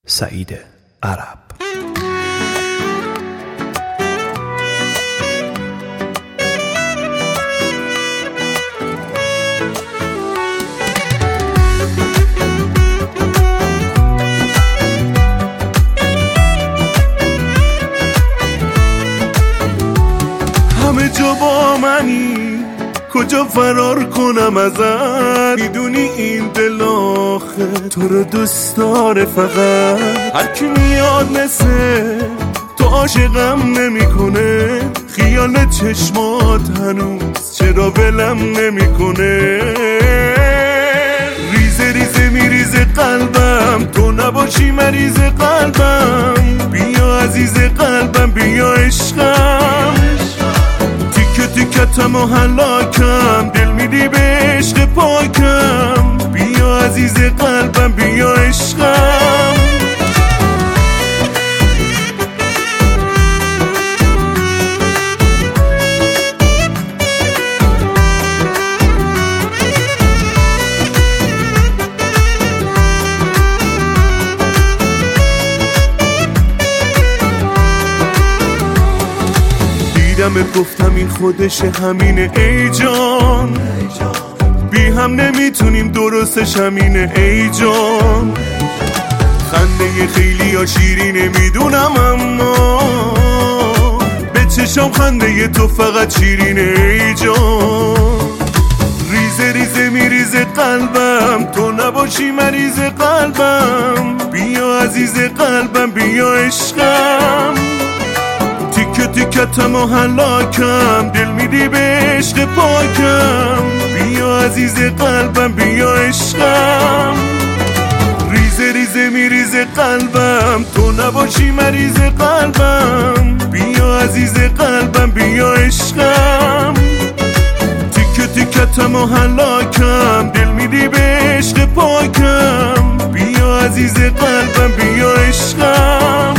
سعید عرب. همه جا با منی، کجا فرار کنم ازت؟ میدونی این دل آخه تو رو دوست داره، فقط هر کی میاد مثل تو عاشقم نمیکنه. خیال چشمات هنوز چرا ولم نمیکنه؟ ریزه ریزه میریزه قلبم، تو نباشی مریض قلبم. بیا عزیز قلبم، بیا عشقم، تیکتم و هلاکم، دل میدی به عشق پاکم. بیا عزیز قلبم، بیا عشقم. دیدمت گفتم این خودشه، همینه ای جان. بی هم نمیتونیم درستش همینه ای جان. خنده خیلی ها شیرینه میدونم، اما به چشم خنده تو فقط شیرینه ای جان. ریزه ریزه میریزه قلبم، تو نباشی مریض قلبم. بیا عزیز قلبم، بیا عشقم، تیکتم و هلاکم، دل میدی به عشق پاکم. بیا عزیز قلبم، بیا عشقم. ریزه ریزه میریزه قلبم، تو نباشی مریض قلبم. بیا عزیز قلبم، بیا عشقم، تیکتم و هلاکم، دل میدی به عشق پاکم. بیا عزیز قلبم، بیا عشقم.